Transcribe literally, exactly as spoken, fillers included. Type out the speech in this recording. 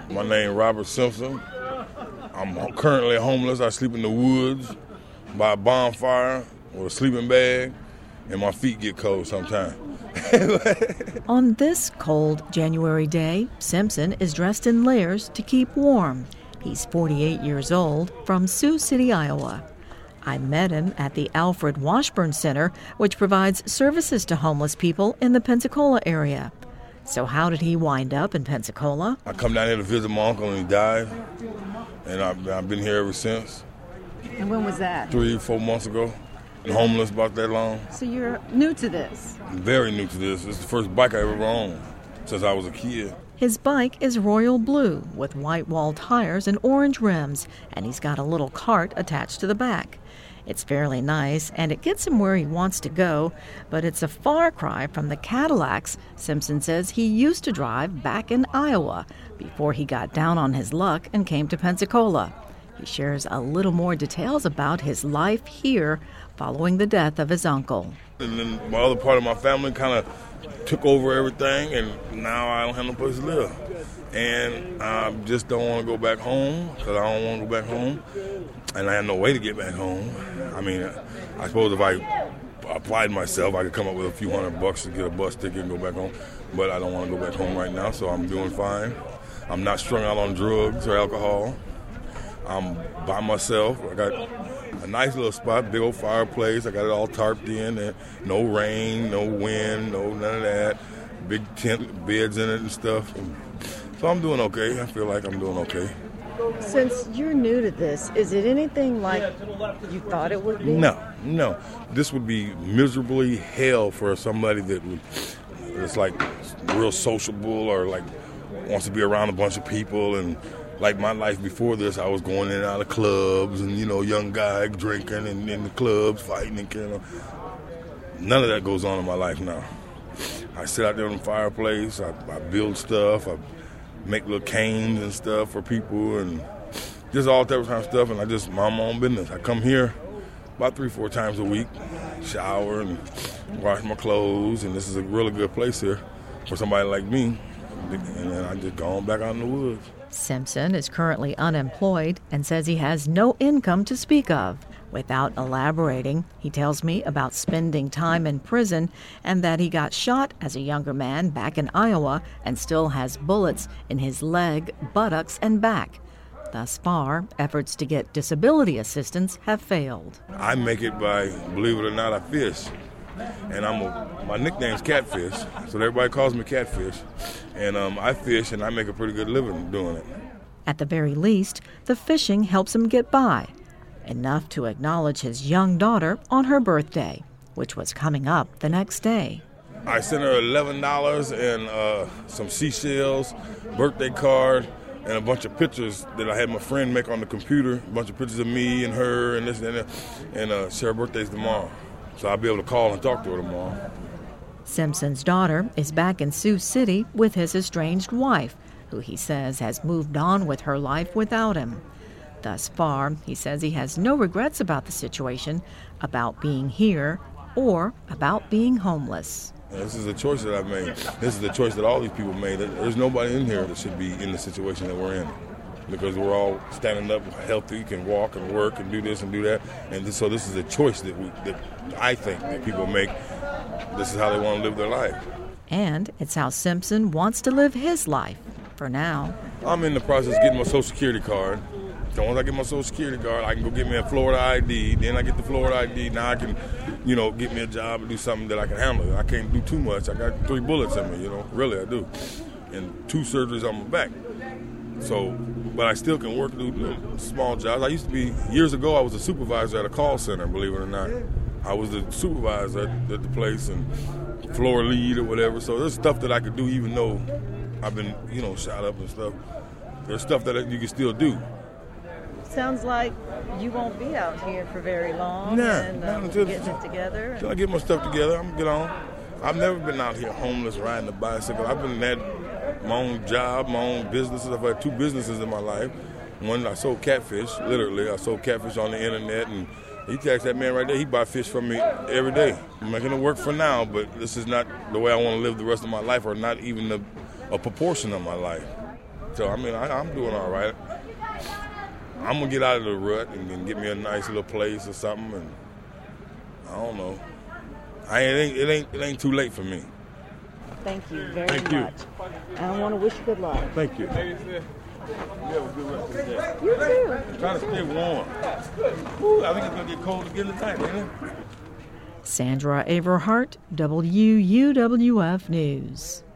My name is Robert Simpson. I'm currently homeless. I sleep in the woods by a bonfire with a sleeping bag, and my feet get cold sometimes. On this cold January day, Simpson is dressed in layers to keep warm. He's forty-eight years old, from Sioux City, Iowa. I met him at the Alfred Washburn Center, which provides services to homeless people in the Pensacola area. So how did he wind up in Pensacola? I come down here to visit my uncle, and he died, and I've, I've been here ever since. And when was that? Three, four months ago. Been homeless about that long. So you're new to this? I'm very new to this. It's the first bike I ever owned since I was a kid. His bike is royal blue with white wall tires and orange rims, and he's got a little cart attached to the back. It's fairly nice, and it gets him where he wants to go, but it's a far cry from the Cadillacs Simpson says he used to drive back in Iowa before he got down on his luck and came to Pensacola. He shares a little more details about his life here following the death of his uncle. And then my other part of my family kind of took over everything, and now I don't have no place to live. And I just don't want to go back home because I don't want to go back home. And I have no way to get back home. I mean, I suppose if I applied myself, I could come up with a few hundred bucks to get a bus ticket and go back home. But I don't want to go back home right now, so I'm doing fine. I'm not strung out on drugs or alcohol. I'm by myself. I got a nice little spot, big old fireplace. I got it all tarped in, and no rain, no wind, no none of that. Big tent beds in it and stuff. So I'm doing okay. I feel like I'm doing okay. Since you're new to this, is it anything like you thought it would be? No, no. This would be miserably hell for somebody that would, it's like real sociable or like wants to be around a bunch of people. And like my life before this, I was going in and out of clubs and, you know, young guy drinking and in the clubs fighting and you know. None of that goes on in my life now. I sit out there in the fireplace, I, I build stuff, I make little canes and stuff for people and just all type of kind of stuff, and I just mind my own business. I come here about three, four times a week, shower and wash my clothes, and this is a really good place here for somebody like me, and then I just go on back out in the woods. Simpson is currently unemployed and says he has no income to speak of. Without elaborating, he tells me about spending time in prison and that he got shot as a younger man back in Iowa and still has bullets in his leg, buttocks, and back. Thus far, efforts to get disability assistance have failed. I make it by, believe it or not, I fish. And I'm a, my nickname's Catfish, so everybody calls me Catfish. And um, I fish, and I make a pretty good living doing it. At the very least, the fishing helps him get by. Enough to acknowledge his young daughter on her birthday, which was coming up the next day. I sent her eleven dollars and uh, some seashells, birthday card, and a bunch of pictures that I had my friend make on the computer, a bunch of pictures of me and her and this and that. And uh, her birthday's tomorrow, so I'll be able to call and talk to her tomorrow. Simpson's daughter is back in Sioux City with his estranged wife, who he says has moved on with her life without him. Thus far, he says he has no regrets about the situation, about being here, or about being homeless. This is a choice that I've made. This is a choice that all these people made. There's nobody in here that should be in the situation that we're in, because we're all standing up, healthy, can walk and work and do this and do that. And so this is a choice that we, that I think that people make. This is how they want to live their life. And it's how Simpson wants to live his life, for now. I'm in the process of getting my Social Security card. So once I get my Social Security card, I can go get me a Florida I D. Then I get the Florida I D. Now I can, you know, get me a job and do something that I can handle. I can't do too much. I got three bullets in me, you know. Really, I do. And two surgeries on my back. So, but I still can work, do, do small jobs. I used to be, years ago, I was a supervisor at a call center, believe it or not. I was the supervisor at, at the place and floor lead or whatever. So there's stuff that I could do even though I've been, you know, shot up and stuff. There's stuff that you can still do. Sounds like you won't be out here for very long. Nah, and um, until, getting it together. Until I get my stuff together, I'm going to get on. I've never been out here homeless riding a bicycle. I've been at my own job, my own businesses. I've had two businesses in my life. One, I sold catfish, literally. I sold catfish on the internet, and he takes that man right there. He buy fish from me every day. I'm making it work for now, but this is not the way I want to live the rest of my life, or not even a, a proportion of my life. So, I mean, I, I'm doing all right. I'm going to get out of the rut and, and get me a nice little place or something. And I don't know. I, it, ain't, it, ain't, it ain't too late for me. Thank you very Thank you. much. And I want to wish you good luck. Thank you. You have a good rest of the day. You too. Try to stay warm. Ooh, I think it's going to get cold again tonight, ain't it? Sandra Averhart, W U W F News.